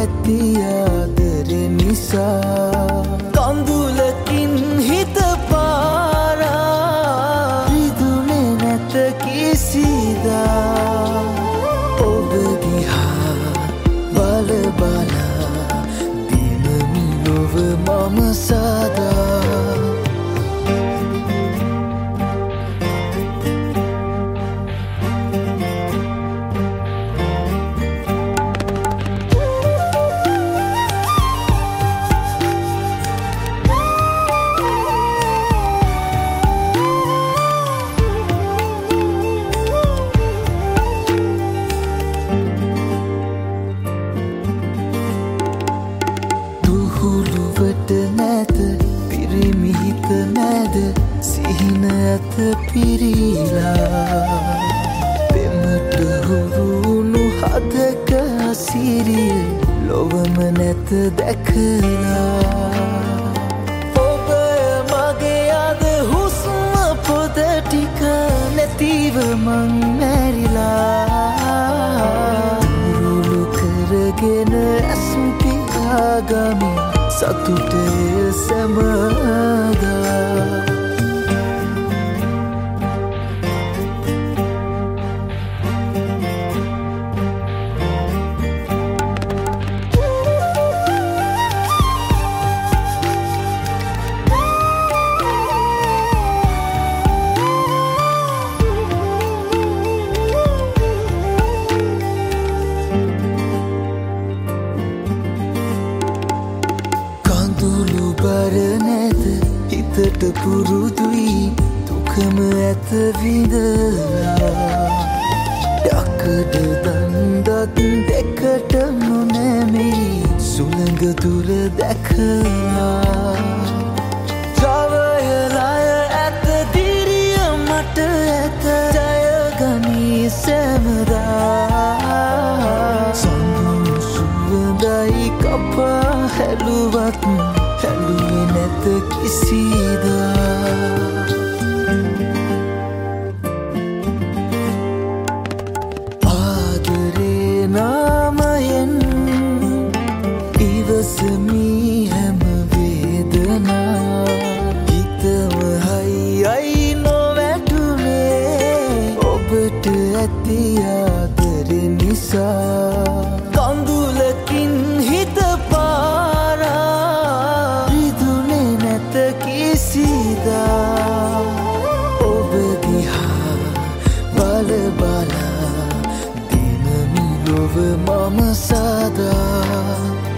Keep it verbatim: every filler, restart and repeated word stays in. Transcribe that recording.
ඇති ආදරෙ නිසා කඳුලකින් හිත පාරා රිදුනේ නැත කිසිදා ඔබ දිහා බල බලා දිනමි ලොව මම සදා සිහින ඇත පිරීලා පෙමට හුරුණු හදක සිරිය ලොවම නැත දැකලා ඔබ මගේ අද හුස්ම පොද ටික නැතිව මං මැරිලා උරුළු කරගෙන ඇසුම් පියාගමි සතුටේ සැමදා හිතට පුරුදුයි දුකම ඇත විඳලා යකඩ දන්දත් දෙකට නොනැමී සුළඟ දුර දැකලා ජවයලය ඇත දිරිය මට ඇත ජයගනී සැමදා සඳුන් සුවඳයි කපා හැලුවත් හැලුවේ නැත කිසිදා ආදරේ නාමයෙන් ඉවසමි හැම වේදනා හිතම හයියි නොවැටුනේ ඔබට ඇති ආදරෙ නිසා කඳුලකින් හිත කිසිදා ඔබ දිහා බල බලා දිනමි ලොව මම සදා